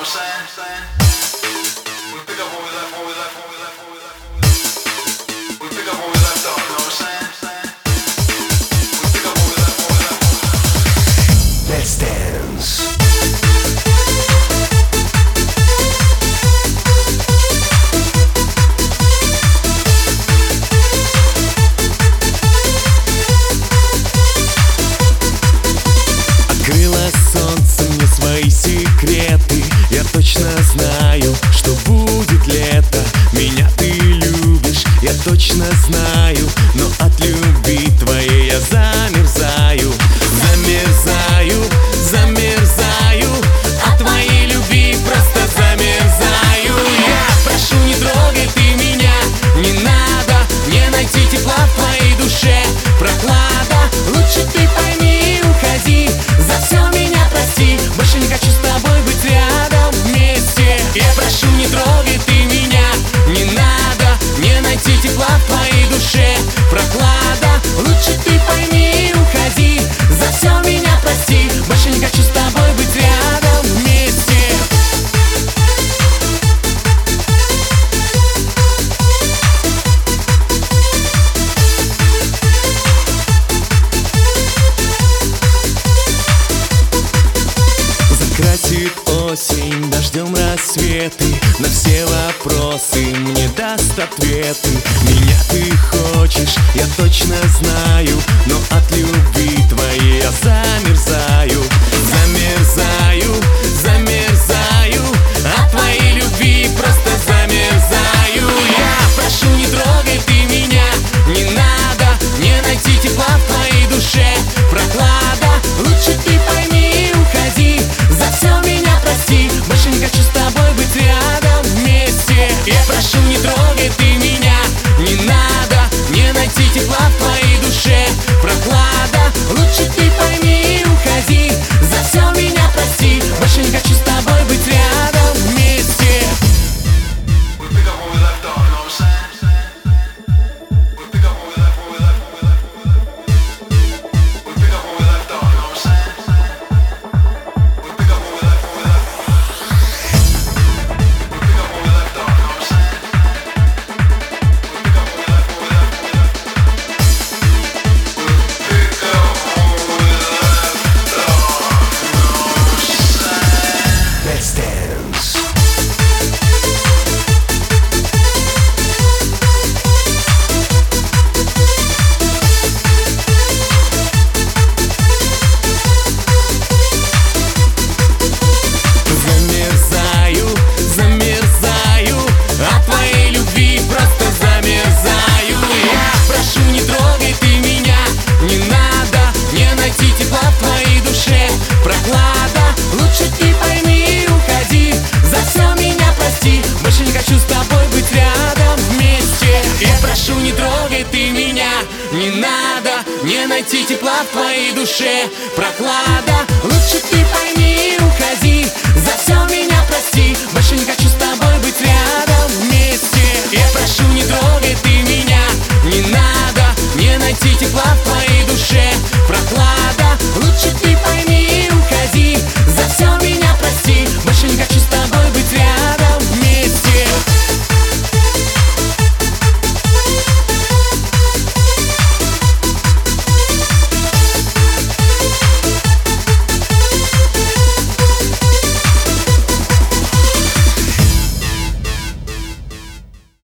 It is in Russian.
I'm saying? We pick up where we left, where we left, where we left, where we left, where we left. We pick up where we left off, you know what I'm saying? We pick up where we left, where we left, where we left. Let's dance. Секреты, я точно знаю, что будет лето. Меня ты любишь, я точно знаю, но от любви твоей я замерзаю. Замерзаю, замерзаю, от твоей любви просто замерзаю. Я прошу, не трогай ты меня, не надо мне найти тепла в твоей душе. Прохлада, лучше ты пойми, уходи, за все меня прости. Больше не хочу с тобой быть рядом вместе. Я прошу, не трогай ты меня, не надо мне найти тепла в твоей душе. Прохлада, лучше ты пойми, уходи, за все меня прости. Больше не хочу с тобой быть рядом вместе. Красит осень, дождем рассветы, на все вопросы мне даст ответы. Меня ты хочешь, я точно знаю, но от любви твоей я замерзаю. Замерзаю, замерзаю, от твоей любви просто замерзаю. Я прошу, не трогай ты меня, не надо мне найти тепла в твоей душе. Прохлада, лучше ты пойми, уходи, за все меня прости. Больше не хочу с тобой быть рядом вместе. Я прошу, не трогай ты меня, не надо мне найти тепла в твоей душе. Прохлада, лучше ты пойми, уходи, за все меня прости. Больше не хочу с тобой быть рядом вместе. We pick up where we left off, you know what I'm saying? We pick up where we left, where we left, where we left, where we left. We pick up where we left off, you know what I'm saying? We pick up where we left, where we left. We pick up where we left off, you know what I'm saying? We pick up where we left, where we left, where we left. We pick up where we left off, you know what I'm saying? We pick up where we left, where we left, where we left. Let's dance. Замерзаю, замерзаю, от твоей любви просто замерзаю. Я прошу, не трогай ты меня, не надо мне найти тепла в твоей душе. Прохлада, лучше ты пойми, уходи, за все меня прости. Больше не хочу с тобой быть рядом вместе. Я прошу, не трогай ты меня, не надо мне найти тепла в твоей душе. Прохлада.